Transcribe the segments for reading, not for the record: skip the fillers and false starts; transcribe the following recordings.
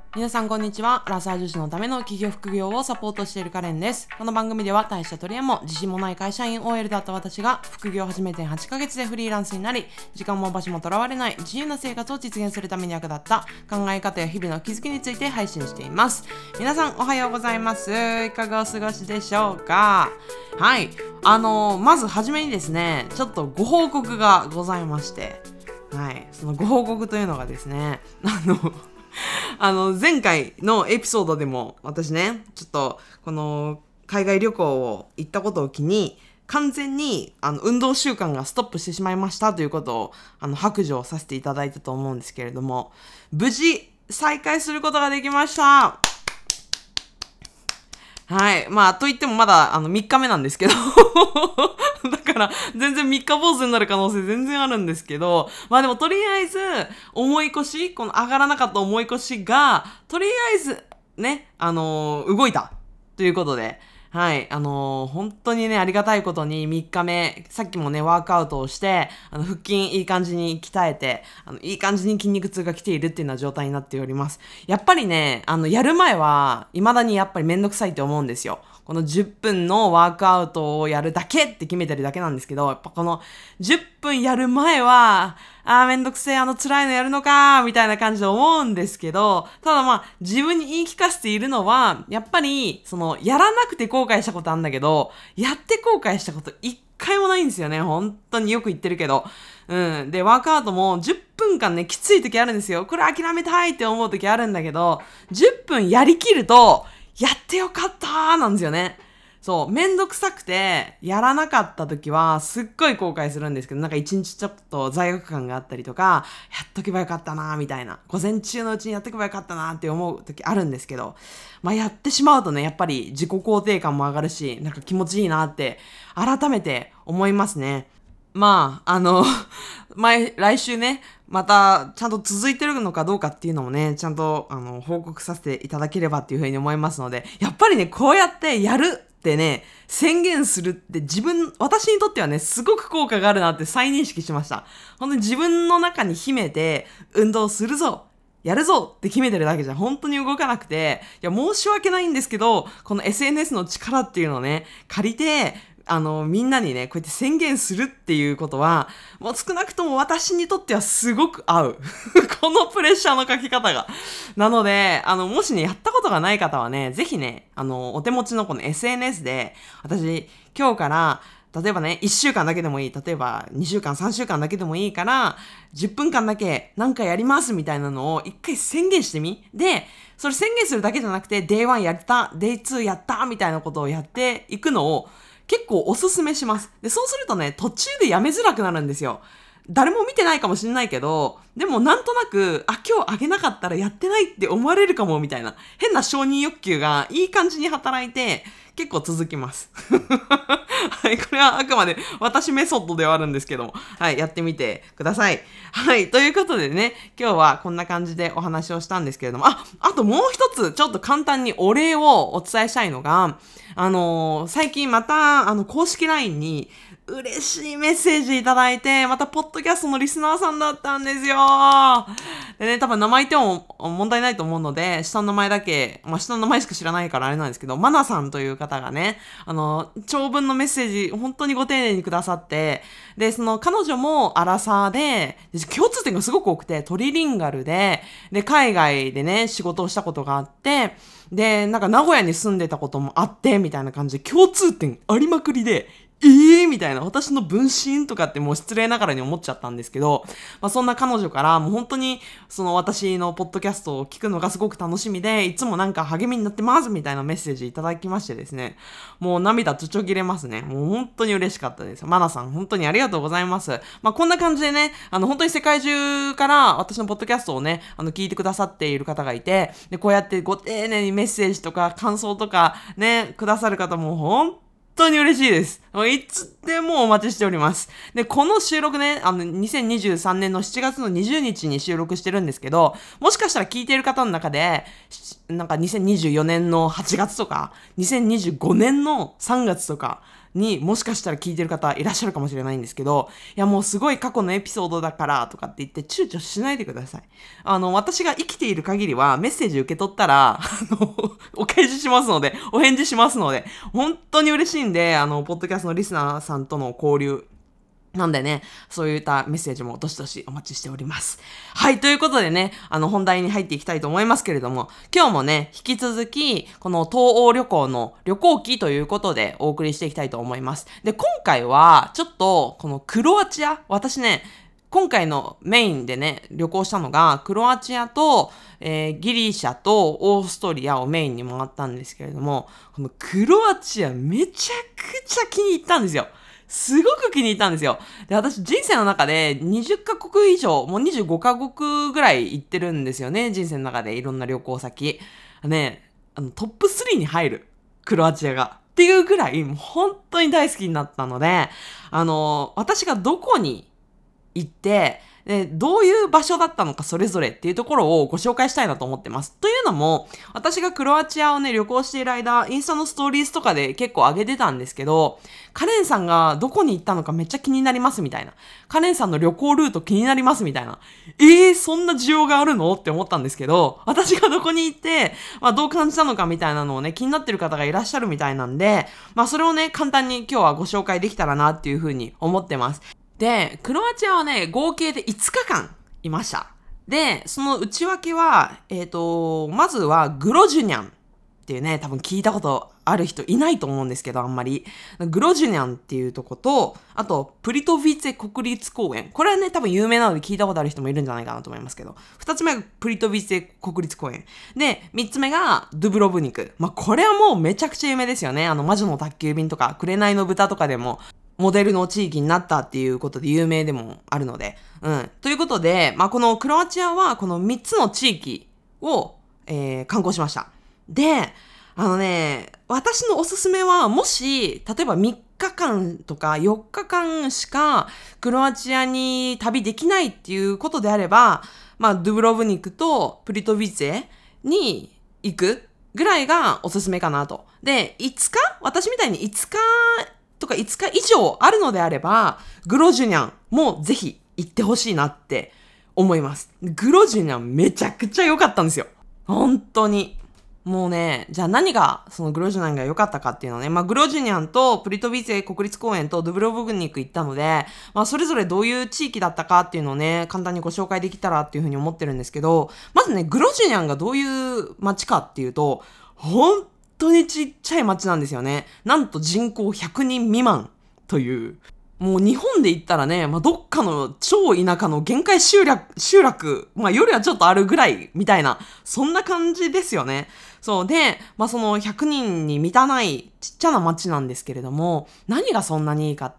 皆さんこんにちは。アラサー女子のための企業副業をサポートしているカレンです。この番組では大した取り柄も自信もない会社員 OL だった私が副業を始めて8ヶ月でフリーランスになり、時間も場所もとらわれない自由な生活を実現するために役立った考え方や日々の気づきについて配信しています。皆さんおはようございます。いかがお過ごしでしょうか？はい。まずはじめにですね、ちょっとご報告がございまして、はい。そのご報告というのがですね、前回のエピソードでも私ね、ちょっとこの海外旅行を行ったことを機に完全に運動習慣がストップしてしまいましたということを白状させていただいたと思うんですけれども、無事再開することができました。はい。まあ、と言ってもまだ3日目なんですけどだから全然3日坊主になる可能性全然あるんですけど、まあでもとりあえず重い腰、この上がらなかった重い腰がとりあえずね、動いたということで、はい、本当にね、ありがたいことに3日目、さっきもね、ワークアウトをして、腹筋いい感じに鍛えて、いい感じに筋肉痛が来ているっていうような状態になっております。やっぱりね、やる前は、未だにやっぱりめんどくさいって思うんですよ。この10分のワークアウトをやるだけって決めてるだけなんですけど、やっぱこの10分やる前は、めんどくせえ、辛いのやるのかみたいな感じで思うんですけど、ただまあ、自分に言い聞かせているのは、やっぱり、やらなくて後悔したことあるんだけど、やって後悔したこと一回もないんですよね。本当によく言ってるけど。うん。で、ワークアウトも10分間ね、きつい時あるんですよ。これ諦めたいって思う時あるんだけど、10分やりきると、やってよかったーなんですよね。そう、めんどくさくて、やらなかった時は、すっごい後悔するんですけど、なんか一日ちょっと罪悪感があったりとか、やっとけばよかったなーみたいな。午前中のうちにやっとけばよかったなーって思う時あるんですけど、まあやってしまうとね、やっぱり自己肯定感も上がるし、なんか気持ちいいなって、改めて思いますね。まあ、来週ね、また、ちゃんと続いてるのかどうかっていうのもね、ちゃんと、報告させていただければっていうふうに思いますので、やっぱりね、こうやってやるってね、宣言するって私にとってはね、すごく効果があるなって再認識しました。本当に自分の中に秘めて、運動するぞやるぞって決めてるだけじゃ本当に動かなくて、いや、申し訳ないんですけど、この SNS の力っていうのをね、借りて、みんなにね、こうやって宣言するっていうことは、もう少なくとも私にとってはすごく合う。このプレッシャーのかけ方が。なので、もしね、やったことがない方はね、ぜひね、お手持ちのこの SNS で、私、今日から、例えばね、1週間だけでもいい。例えば、2週間、3週間だけでもいいから、10分間だけ何かやりますみたいなのを一回宣言してみ。で、それ宣言するだけじゃなくて、Day1 やった、Day2 やったみたいなことをやっていくのを結構おすすめします。で、そうするとね、途中でやめづらくなるんですよ。誰も見てないかもしれないけど、でもなんとなく、今日あげなかったらやってないって思われるかもみたいな、変な承認欲求がいい感じに働いて、結構続きます。はい、これはあくまで私メソッドではあるんですけども、はい、やってみてください。はい、ということでね、今日はこんな感じでお話をしたんですけれども、あともう一つ、ちょっと簡単にお礼をお伝えしたいのが、最近また、公式 LINE に、嬉しいメッセージいただいて、またポッドキャストのリスナーさんだったんですよ。でね、多分名前言っても問題ないと思うので、下の名前だけ、下の名前しか知らないからあれなんですけど、マナさんという方がね、長文のメッセージ、本当にご丁寧にくださって、で、彼女もアラサーで、共通点がすごく多くて、トリリンガルで、海外でね、仕事をしたことがあって、で、なんか名古屋に住んでたこともあって、みたいな感じで共通点ありまくりで、みたいな、私の分身とかってもう失礼ながらに思っちゃったんですけど、そんな彼女からもう本当に私のポッドキャストを聞くのがすごく楽しみで、いつもなんか励みになってますみたいなメッセージいただきましてですね、もう涙ちょちょぎれますね。もう本当に嬉しかったです。マナさん本当にありがとうございます。こんな感じでね、本当に世界中から私のポッドキャストをね、聞いてくださっている方がいて、で、こうやってご丁寧にメッセージとか感想とかね、くださる方も本当に嬉しいです。いつでもお待ちしております。で、この収録ね、2023年の7月の20日に収録してるんですけど、もしかしたら聞いている方の中で、なんか2024年の8月とか、2025年の3月とか、 にもしかしたら聞いてる方いらっしゃるかもしれないんですけど、いやもうすごい過去のエピソードだからとかって言って躊躇しないでください。私が生きている限りはメッセージ受け取ったら、お返事しますので、お返事しますので、本当に嬉しいんで、ポッドキャストのリスナーさんとの交流、なんでね、そういったメッセージもどしどしお待ちしております。はい、ということでね、本題に入っていきたいと思いますけれども、今日もね、引き続き、この東欧旅行の旅行記ということでお送りしていきたいと思います。で、今回は、ちょっと、このクロアチア、私ね、今回のメインでね、旅行したのが、クロアチアと、ギリシャとオーストリアをメインに回ったんですけれども、このクロアチアめちゃくちゃ気に入ったんですよ。すごく気に入ったんですよ。で、私人生の中で20カ国以上、もう25カ国ぐらい行ってるんですよね。人生の中でいろんな旅行先。ね、トップ3に入る。クロアチアが。っていうぐらい、もう本当に大好きになったので、私がどこに行って、で、どういう場所だったのかそれぞれっていうところをご紹介したいなと思ってます。というのも、私がクロアチアをね、旅行している間、インスタのストーリーズとかで結構上げてたんですけど、カレンさんがどこに行ったのかめっちゃ気になりますみたいな。カレンさんの旅行ルート気になりますみたいな。そんな需要があるのって思ったんですけど、私がどこに行って、どう感じたのかみたいなのをね、気になってる方がいらっしゃるみたいなんで、それをね、簡単に今日はご紹介できたらなっていうふうに思ってます。で、クロアチアはね、合計で5日間いました。で、その内訳は、まずはグロジュニャンっていうね、多分聞いたことある人いないと思うんですけど、あんまり。グロジュニャンっていうとこと、あと、プリトヴィツェ国立公園。これはね、多分有名なので聞いたことある人もいるんじゃないかなと思いますけど。2つ目がプリトヴィツェ国立公園。で、3つ目がドゥブロブニク。これはもうめちゃくちゃ有名ですよね。魔女の宅急便とか、紅の豚とかでも、モデルの地域になったっていうことで有名でもあるので。ということで、このクロアチアはこの3つの地域を、観光しました。で、私のおすすめは、もし、例えば3日間とか4日間しかクロアチアに旅できないっていうことであれば、ドゥブロブニクとプリトヴィツェに行くぐらいがおすすめかなと。で、私みたいに5日とか5日以上あるのであれば、グロジュニャンもぜひ行ってほしいなって思います。グロジュニャンめちゃくちゃ良かったんですよ。本当に。もうね、じゃあ何がそのグロジュニャンが良かったかっていうのね、グロジュニャンとプリトヴィツェ国立公園とドゥブロブニク行ったので、それぞれどういう地域だったかっていうのをね、簡単にご紹介できたらっていうふうに思ってるんですけど、まずね、グロジュニャンがどういう街かっていうと、本当にちっちゃい町なんですよね。なんと人口100人未満という。もう日本で言ったらね、どっかの超田舎の限界集落、よりはちょっとあるぐらいみたいな、そんな感じですよね。そうで、その100人に満たないちっちゃな町なんですけれども、何がそんなにいいかって、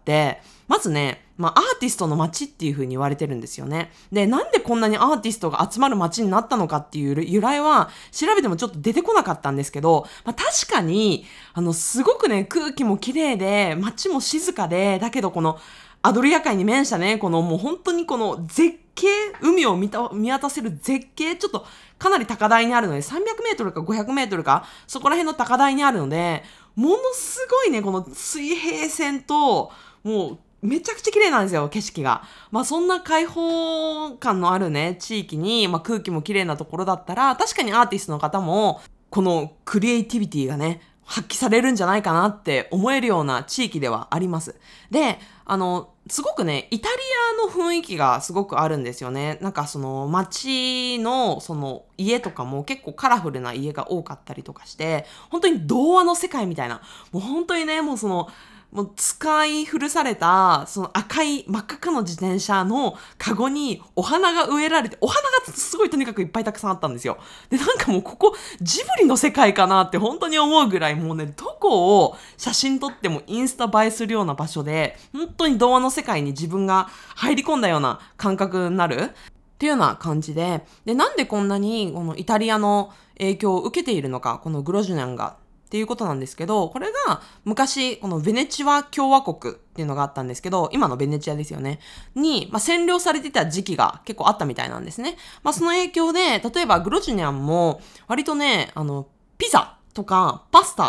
まずね、アーティストの街っていう風に言われてるんですよね。で、なんでこんなにアーティストが集まる街になったのかっていう由来は調べてもちょっと出てこなかったんですけど、確かに、すごくね、空気も綺麗で、街も静かで、だけどこのアドリア海に面したね、このもう本当にこの絶景、海を見渡せる絶景、ちょっとかなり高台にあるので、300メートルか500メートルか、そこら辺の高台にあるので、ものすごいね、この水平線と、もう、めちゃくちゃ綺麗なんですよ、景色が。そんな開放感のあるね、地域に、空気も綺麗なところだったら、確かにアーティストの方も、このクリエイティビティがね、発揮されるんじゃないかなって思えるような地域ではあります。で、すごくね、イタリアの雰囲気がすごくあるんですよね。なんかその街のその家とかも結構カラフルな家が多かったりとかして、本当に童話の世界みたいな、もう本当にね、もう使い古された、その真っ赤かの自転車のカゴにお花が植えられて、お花がすごいとにかくいっぱいたくさんあったんですよ。で、なんかもうここジブリの世界かなって本当に思うぐらい、もうね、どこを写真撮ってもインスタ映えするような場所で、本当に童話の世界に自分が入り込んだような感覚になるっていうような感じで、なんでこんなにこのイタリアの影響を受けているのか、このグロジュニャンがっていうことなんですけど、これが昔このベネチア共和国っていうのがあったんですけど、今のベネチアですよねに、占領されてた時期が結構あったみたいなんですね。その影響で、例えばグロジュニャンも割とね、ピザとかパスタ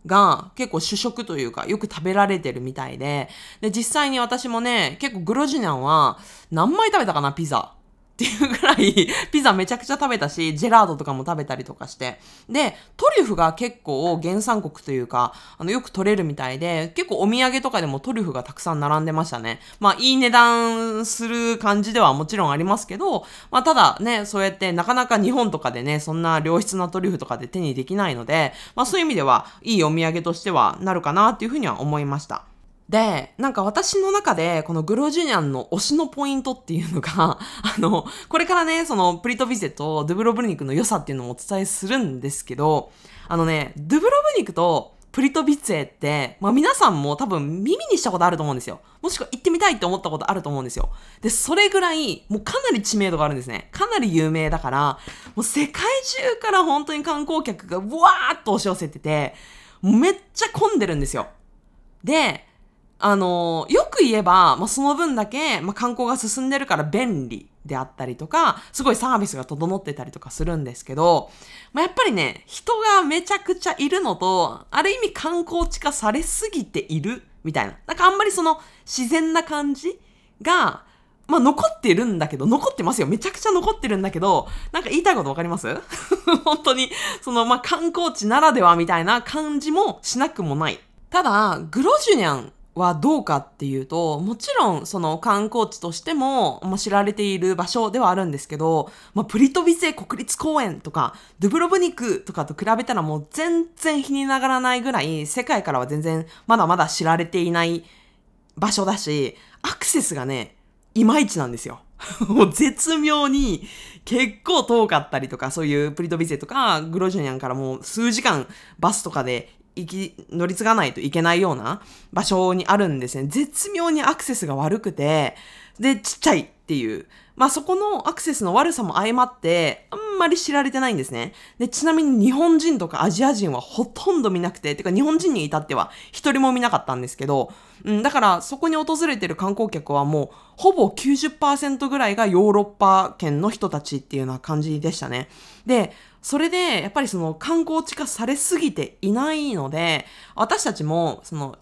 が結構主食というかよく食べられてるみたいで、実際に私もね、結構グロジニャンは何枚食べたかな、ピザ。っていうぐらい、ピザめちゃくちゃ食べたし、ジェラートとかも食べたりとかして。で、トリュフが結構原産国というか、よく取れるみたいで、結構お土産とかでもトリュフがたくさん並んでましたね。まあ、いい値段する感じではもちろんありますけど、まあ、ただね、そうやってなかなか日本とかでね、そんな良質なトリュフとかで手にできないので、まあ、そういう意味では、いいお土産としてはなるかなっていうふうには思いました。で、なんか私の中で、このグロジュニャンの推しのポイントっていうのが、これからね、そのプリトビゼとドゥブロブニクの良さっていうのもお伝えするんですけど、ドゥブロブニクとプリトビゼって、まあ皆さんも多分耳にしたことあると思うんですよ。もしくは行ってみたいって思ったことあると思うんですよ。で、それぐらい、もうかなり知名度があるんですね。かなり有名だから、もう世界中から本当に観光客がわーっと押し寄せてて、もうめっちゃ混んでるんですよ。で、よく言えば、まあ、その分だけ、まあ、観光が進んでるから便利であったりとか、すごいサービスが整ってたりとかするんですけど、まあ、やっぱりね、人がめちゃくちゃいるのと、ある意味観光地化されすぎているみたいな。なんかあんまりその自然な感じが、まあ、残ってるんだけど、残ってますよ。めちゃくちゃ残ってるんだけど、なんか言いたいことわかります本当に、まあ、観光地ならではみたいな感じもしなくもない。ただ、グロジュニャンはどうかっていうと、もちろんその観光地としても、まあ、知られている場所ではあるんですけど、まあ、プリトビゼ国立公園とか、ドゥブロブニクとかと比べたらもう全然比にならないぐらい、世界からは全然まだまだ知られていない場所だし、アクセスがね、いまいちなんですよ。もう絶妙に結構遠かったりとか、そういうプリトビゼとかグロジュニャンからもう数時間バスとかで乗り継がないといけないような場所にあるんですね。絶妙にアクセスが悪くて、で、ちっちゃいっていう。まあそこのアクセスの悪さも相まって、あんまり知られてないんですね。で、ちなみに日本人とかアジア人はほとんど見なくて、てか日本人に至っては一人も見なかったんですけど、だからそこに訪れてる観光客はもうほぼ 90% ぐらいがヨーロッパ圏の人たちっていうような感じでしたね。で、それで、やっぱりその観光地化されすぎていないので、私たちもその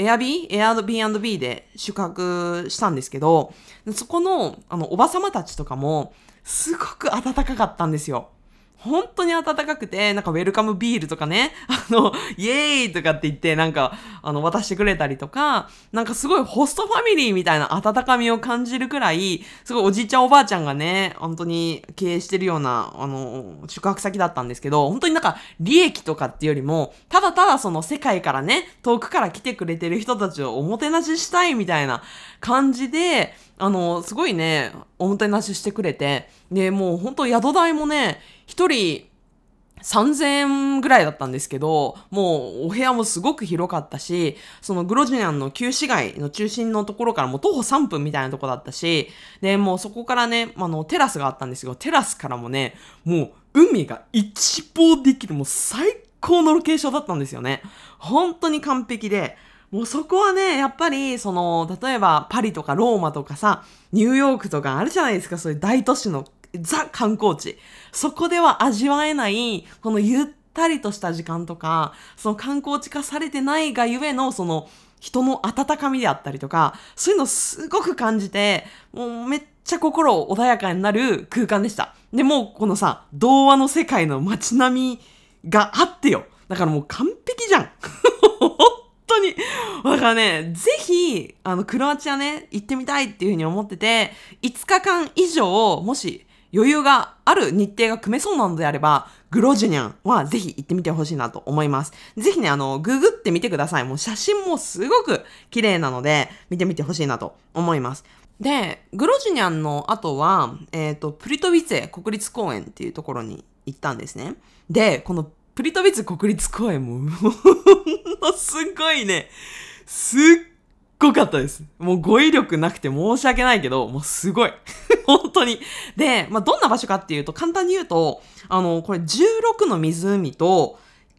Airbnb で宿泊したんですけど、そこのおばさまたちとかもすごく温かかったんですよ。本当に暖かくて、なんかウェルカムビールとかね、イエーイとかって言って、なんか、渡してくれたりとか、なんかすごいホストファミリーみたいな温かみを感じるくらい、すごいおじいちゃんおばあちゃんがね、本当に経営してるような、宿泊先だったんですけど、本当になんか利益とかっていうよりも、ただただその世界からね、遠くから来てくれてる人たちをおもてなししたいみたいな感じで、すごいね、おもてなししてくれて、で、もう本当宿代もね、一人3000円ぐらいだったんですけど、もうお部屋もすごく広かったし、そのグロジニャンの旧市街の中心のところからもう徒歩3分みたいなとこだったし、で、もうそこからね、テラスがあったんですよ。テラスからもね、もう海が一望できる、もう最高のロケーションだったんですよね。本当に完璧で、もうそこはね、やっぱり、例えばパリとかローマとかさ、ニューヨークとかあるじゃないですか、そういう大都市のザ観光地。そこでは味わえない、このゆったりとした時間とか、その観光地化されてないがゆえの、その人の温かみであったりとか、そういうのすごく感じて、もうめっちゃ心穏やかになる空間でした。で、もうこのさ、童話の世界の街並みがあってよ。だからもう完璧じゃん。本当に。だからね、ぜひ、クロアチアね、行ってみたいっていうふうに思ってて、5日間以上、もし余裕がある日程が組めそうなのであれば、グロジュニャンはぜひ行ってみてほしいなと思います。ぜひね、ググってみてください。もう写真もすごく綺麗なので、見てみてほしいなと思います。で、グロジュニャンの後は、プリトビツェ国立公園っていうところに行ったんですね。で、このプリトビツェ国立公園も、すごいね、すっごかったです。もう語彙力なくて申し訳ないけど、もうすごい。本当に。で、どんな場所かっていうと、簡単に言うと、これ16の湖と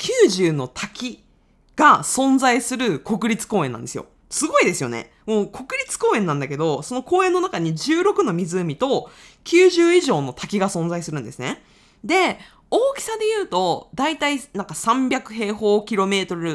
90の滝が存在する国立公園なんですよ。すごいですよね。もう国立公園なんだけど、その公園の中に16の湖と90以上の滝が存在するんですね。で、大きさで言うと、だいたいなんか300平方キロメートルって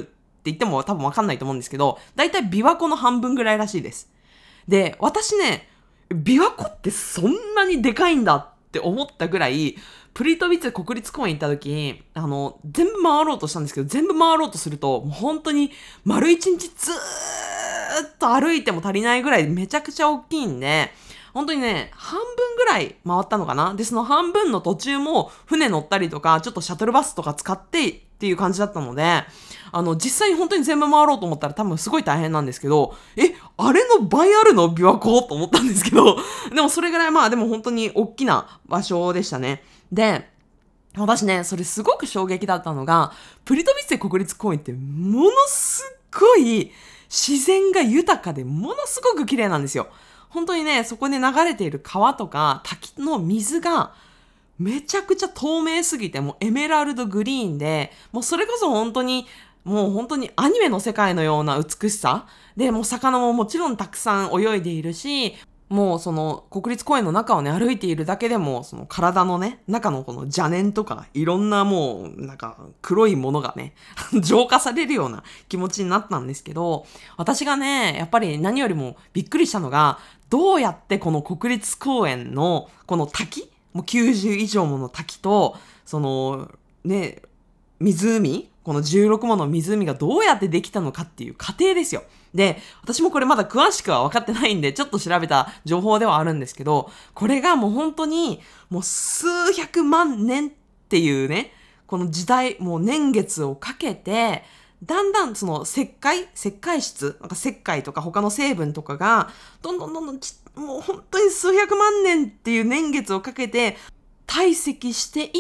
言っても多分わかんないと思うんですけど、だいたい琵琶湖の半分ぐらいらしいです。で、私ね、琵琶湖ってそんなにでかいんだって思ったぐらい、プリトビツ国立公園行った時、全部回ろうとしたんですけど、全部回ろうとすると、もう本当に丸一日ずーっと歩いても足りないぐらいめちゃくちゃ大きいんで、本当にね、半分ぐらい回ったのかな。で、その半分の途中も船乗ったりとか、ちょっとシャトルバスとか使ってっていう感じだったので、実際に本当に全部回ろうと思ったら多分すごい大変なんですけど、あれの倍あるの琵琶湖と思ったんですけど、でもそれぐらいでも本当に大きな場所でしたね。で、私ね、それすごく衝撃だったのが、プリトビツェ国立公園ってものすごい自然が豊かでものすごく綺麗なんですよ。本当にね、そこで流れている川とか滝の水がめちゃくちゃ透明すぎて、もうエメラルドグリーンで、もうそれこそ本当にアニメの世界のような美しさで、もう魚ももちろんたくさん泳いでいるし、もうその国立公園の中をね歩いているだけでもその体のね中のこの邪念とかいろんなもうなんか黒いものがね浄化されるような気持ちになったんですけど、私がねやっぱり何よりもびっくりしたのが、どうやってこの国立公園のこの滝、もう90以上もの滝とそのね湖、この16もの湖がどうやってできたのかっていう過程ですよ。で、私もこれまだ詳しくは分かってないんで、ちょっと調べた情報ではあるんですけど、これがもう本当に、もう数百万年っていうね、この時代、もう年月をかけて、だんだんその石灰質、なんか石灰とか他の成分とかが、どんどんもう本当に数百万年っていう年月をかけて、堆積していって、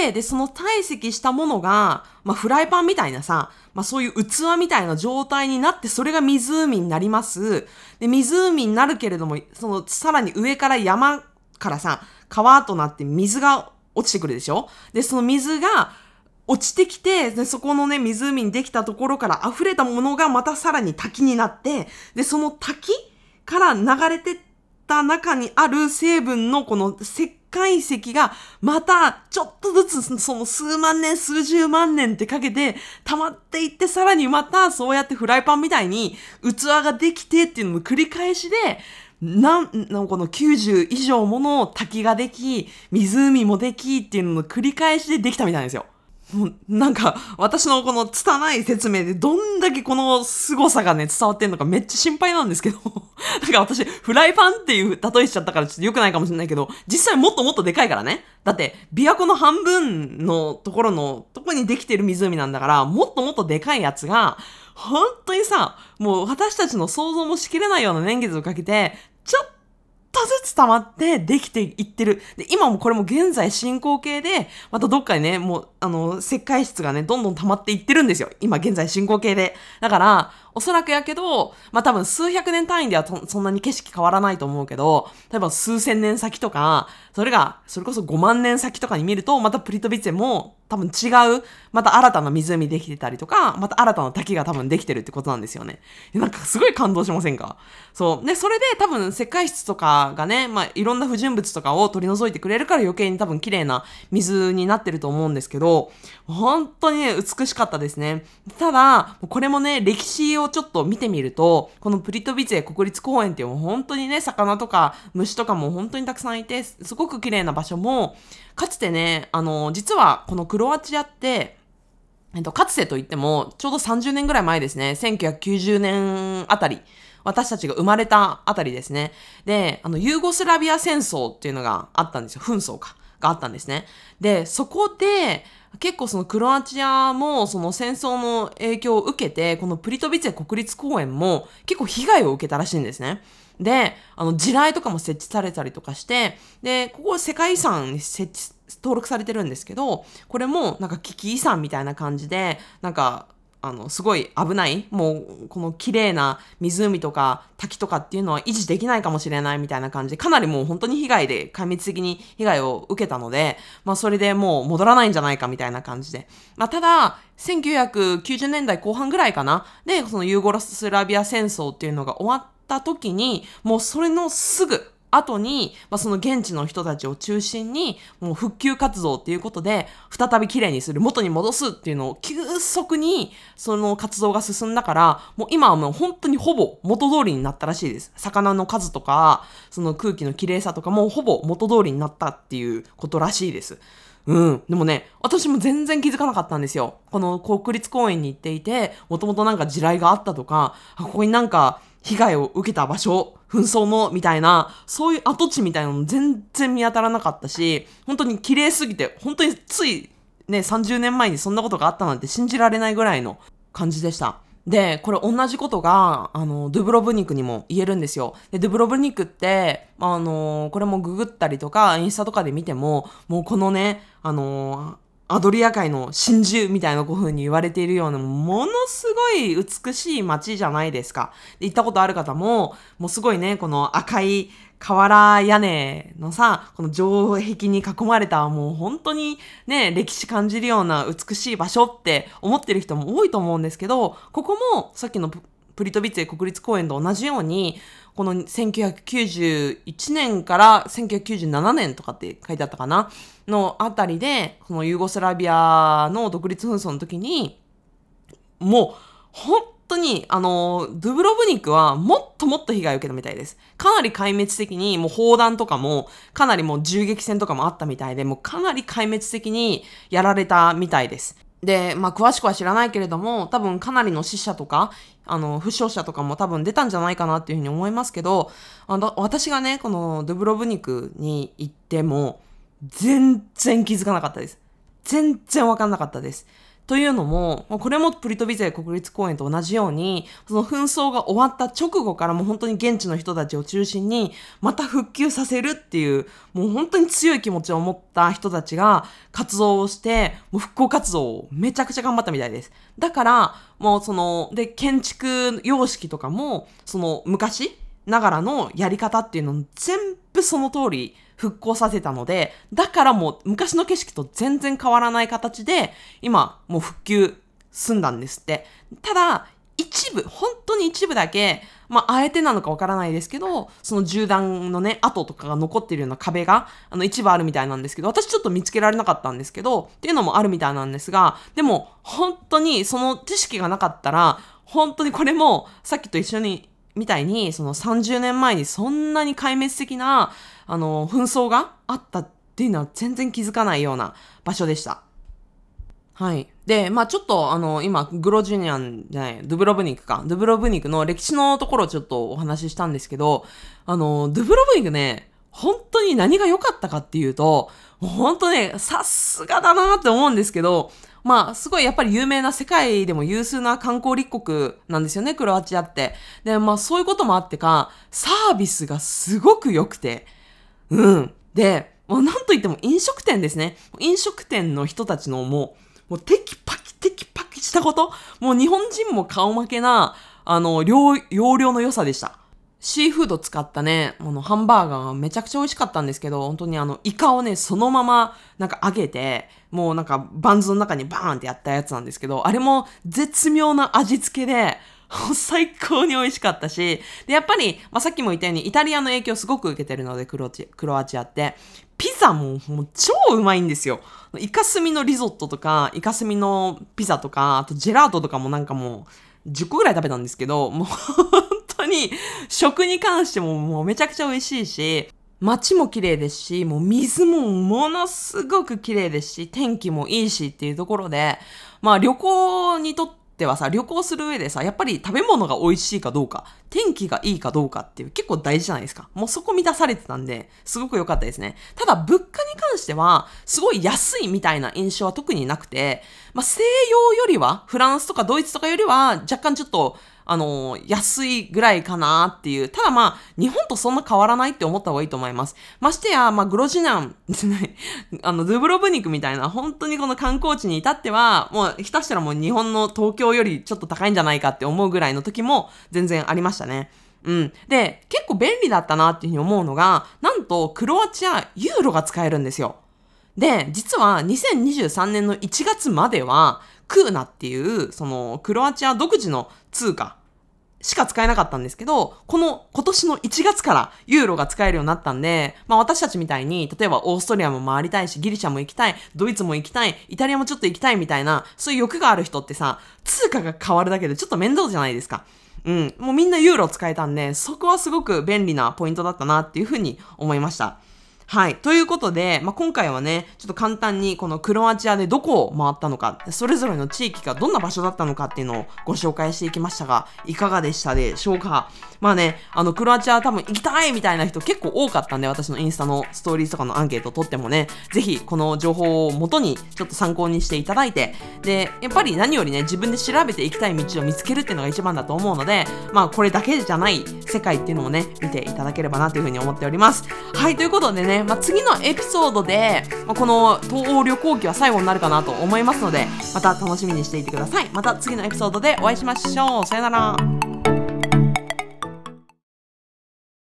で、その堆積したものが、フライパンみたいなさ、そういう器みたいな状態になって、それが湖になります。で、湖になるけれども、その、さらに上から山からさ、川となって水が落ちてくるでしょ？で、その水が落ちてきて、で、そこのね、湖にできたところから溢れたものがまたさらに滝になって、で、その滝から流れてった中にある成分のこの石石がまたちょっとずつその数万年数十万年ってかけて溜まっていって、さらにまたそうやってフライパンみたいに器ができてっていうのの繰り返しで、この90以上もの滝ができ、湖もできっていうのの繰り返しでできたみたいなんですよ。もうなんか私のこの拙い説明でどんだけこの凄さがね伝わってんのかめっちゃ心配なんですけどなんか私フライパンっていう例えしちゃったからちょっと良くないかもしれないけど、実際もっともっとでかいからね。だって琵琶湖の半分のところにできてる湖なんだから、もっともっとでかいやつが本当にさ、もう私たちの想像もしきれないような年月をかけてちょっとずつ溜まってできていってる。で、今もこれも現在進行形で、またどっかにね、もう、石灰質がね、どんどん溜まっていってるんですよ。今現在進行形で。だから、おそらくやけど、多分数百年単位ではそんなに景色変わらないと思うけど、例えば数千年先とか、それこそ5万年先とかに見ると、またプリトビツェも多分違う、また新たな湖できてたりとか、また新たな滝が多分できてるってことなんですよね。なんかすごい感動しませんか？そう。で、それで多分石灰質とかがね、いろんな不純物とかを取り除いてくれるから余計に多分綺麗な水になってると思うんですけど、本当にね、美しかったですね。ただ、これもね、歴史をちょっと見てみると、このプリトビツェ国立公園っていうのは本当にね、魚とか虫とかも本当にたくさんいて、すごく綺麗な場所も、かつてね、実はこのクロアチアって、かつてといっても、ちょうど30年ぐらい前ですね、1990年あたり、私たちが生まれたあたりですね。で、ユーゴスラビア戦争っていうのがあったんですよ。紛争があったんですね。で、そこで、結構そのクロアチアもその戦争の影響を受けて、このプリトビツェ国立公園も結構被害を受けたらしいんですね。で、地雷とかも設置されたりとかして、で、ここ世界遺産に登録されてるんですけど、これもなんか危機遺産みたいな感じで、なんか、すごい危ない。もう、この綺麗な湖とか滝とかっていうのは維持できないかもしれないみたいな感じで、かなりもう本当に壊滅的に被害を受けたので、それでもう戻らないんじゃないかみたいな感じで。ただ、1990年代後半ぐらいかな。で、そのユーゴスラビア戦争っていうのが終わった時に、もうそれのすぐ後に、その現地の人たちを中心に、もう復旧活動っていうことで、再びきれいにする、元に戻すっていうのを急速に、その活動が進んだから、もう今はもう本当にほぼ元通りになったらしいです。魚の数とか、その空気のきれいさとかもほぼ元通りになったっていうことらしいです。でもね、私も全然気づかなかったんですよ。この国立公園に行っていて、もともとなんか地雷があったとか、ここになんか被害を受けた場所、紛争の、みたいな、そういう跡地みたいなの全然見当たらなかったし、本当に綺麗すぎて、本当についね、30年前にそんなことがあったなんて信じられないぐらいの感じでした。で、これ同じことが、ドゥブロブニクにも言えるんですよ。で、ドゥブロブニクって、これもググったりとか、インスタとかで見ても、もうこのね、アドリア海の真珠みたいな風に言われているような、ものすごい美しい街じゃないですか。で、行ったことある方も、もうすごいね、この赤い瓦屋根のさ、この城壁に囲まれた、もう本当にね、歴史感じるような美しい場所って思ってる人も多いと思うんですけど、ここもさっきのプリトビツェ国立公園と同じように、この1991年から1997年とかって書いてあったかなのあたりで、このユーゴスラビアの独立紛争の時に、もう本当にドゥブロブニクはもっともっと被害を受けたみたいです。かなり壊滅的に、もう砲弾とかも、かなりもう銃撃戦とかもあったみたいで、もうかなり壊滅的にやられたみたいです。で、詳しくは知らないけれども、多分かなりの死者とか、負傷者とかも多分出たんじゃないかなっていうふうに思いますけど、私がね、このドゥブロブニクに行っても、全然気づかなかったです。全然わかんなかったです。というのも、これもプリトビツェ国立公園と同じように、その紛争が終わった直後からもう本当に現地の人たちを中心に、また復旧させるっていう、もう本当に強い気持ちを持った人たちが活動をして、もう復興活動をめちゃくちゃ頑張ったみたいです。だから、もうで、建築様式とかも、昔ながらのやり方っていうのを全部その通り、復興させたので、だからもう昔の景色と全然変わらない形で、今もう復旧済んだんですって。ただ、本当に一部だけ、あえてなのかわからないですけど、その銃弾のね、跡とかが残っているような壁が、一部あるみたいなんですけど、私ちょっと見つけられなかったんですけど、っていうのもあるみたいなんですが、でも、本当にその知識がなかったら、本当にこれも、さっきと一緒に、みたいに、その30年前にそんなに壊滅的な、紛争があったっていうのは全然気づかないような場所でした。はい。で、ちょっと今、ドゥブロブニクの歴史のところをちょっとお話ししたんですけど、ドゥブロブニクね、本当に何が良かったかっていうと、もう本当ね、さすがだなって思うんですけど、すごいやっぱり有名な世界でも有数な観光立国なんですよね、クロアチアって。で、そういうこともあってか、サービスがすごく良くて、で、なんといっても飲食店ですね。飲食店の人たちのもうテキパキしたこと。もう日本人も顔負けな、容量の良さでした。シーフード使ったね、ハンバーガーがめちゃくちゃ美味しかったんですけど、本当にイカをね、そのまま、なんか揚げて、もうなんか、バンズの中にバーンってやったやつなんですけど、あれも絶妙な味付けで、最高に美味しかったし、で、やっぱり、さっきも言ったように、イタリアの影響すごく受けてるので、クロアチアって、ピザもう超うまいんですよ。イカスミのリゾットとか、イカスミのピザとか、あとジェラートとかもなんかもう、10個ぐらい食べたんですけど、もう本当に食に関してももうめちゃくちゃ美味しいし、街も綺麗ですし、もう水もものすごく綺麗ですし、天気もいいしっていうところで、旅行にとってはさ、旅行する上でさ、やっぱり食べ物が美味しいかどうか、天気がいいかどうかっていう結構大事じゃないですか。もうそこ満たされてたんで、すごく良かったですね。ただ物価に関しては、すごい安いみたいな印象は特になくて、西洋よりは、フランスとかドイツとかよりは、若干ちょっと、安いぐらいかなっていう。ただ日本とそんな変わらないって思った方がいいと思います。ましてや、グロジナンですね。ドゥブロブニクみたいな、本当にこの観光地に至っては、もう、ひたしたらもう日本の東京よりちょっと高いんじゃないかって思うぐらいの時も全然ありましたね。で、結構便利だったなっていうふうに思うのが、なんと、クロアチア、ユーロが使えるんですよ。で、実は2023年の1月までは、クーナっていう、クロアチア独自の通貨しか使えなかったんですけど、今年の1月からユーロが使えるようになったんで、私たちみたいに、例えばオーストリアも回りたいし、ギリシャも行きたい、ドイツも行きたい、イタリアもちょっと行きたいみたいな、そういう欲がある人ってさ、通貨が変わるだけでちょっと面倒じゃないですか。もうみんなユーロ使えたんで、そこはすごく便利なポイントだったなっていうふうに思いました。はい。ということで、今回はね、ちょっと簡単にこのクロアチアでどこを回ったのか、それぞれの地域がどんな場所だったのかっていうのをご紹介していきましたが、いかがでしたでしょうか？クロアチア多分行きたいみたいな人結構多かったんで、私のインスタのストーリーズとかのアンケートを取ってもね、ぜひこの情報を元にちょっと参考にしていただいて、で、やっぱり何よりね、自分で調べていきたい道を見つけるっていうのが一番だと思うので、これだけじゃない世界っていうのをね、見ていただければなというふうに思っております。はい、ということでね、次のエピソードで、この東欧旅行記は最後になるかなと思いますので、また楽しみにしていてください。また次のエピソードでお会いしましょう。さよなら。